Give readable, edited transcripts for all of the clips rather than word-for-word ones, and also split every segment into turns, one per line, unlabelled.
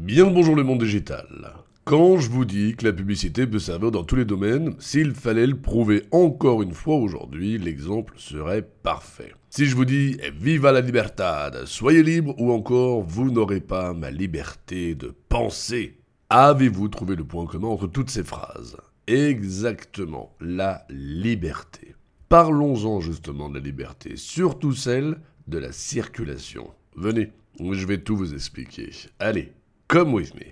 Bien le bonjour le monde digital. Quand je vous dis que la publicité peut servir dans tous les domaines, s'il fallait le prouver encore une fois aujourd'hui, l'exemple serait parfait. Si je vous dis « Viva la libertad », soyez libre ou encore « Vous n'aurez pas ma liberté de penser ». Avez-vous trouvé le point commun entre toutes ces phrases ? Exactement, la liberté. Parlons-en justement de la liberté, surtout celle de la circulation. Venez, je vais tout vous expliquer. Allez, come with me.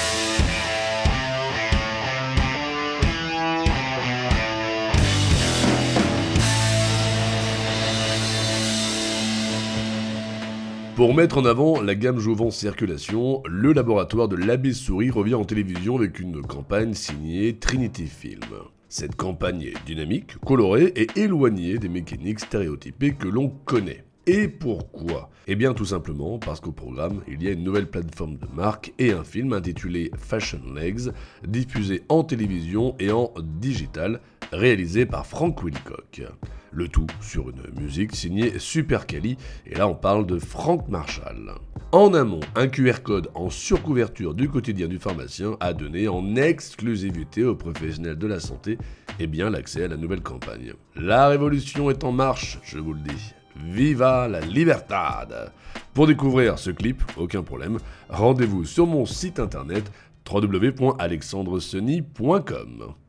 Pour mettre en avant la gamme Jouvence Circulation, le laboratoire de l'abbé Souris revient en télévision avec une campagne signée Trinity Film. Cette campagne est dynamique, colorée et éloignée des mécaniques stéréotypées que l'on connaît. Et pourquoi ? Eh bien tout simplement parce qu'au programme, il y a une nouvelle plateforme de marque et un film intitulé Fashion Legs, diffusé en télévision et en digital, réalisé par Frank Wilcock. Le tout sur une musique signée Super Cali, et là on parle de Frank Marshall. En amont, un QR code en surcouverture du quotidien du pharmacien a donné en exclusivité aux professionnels de la santé l'accès à la nouvelle campagne. La révolution est en marche, je vous le dis. Viva la libertad! Pour découvrir ce clip, aucun problème, rendez-vous sur mon site internet www.alexandreseny.com.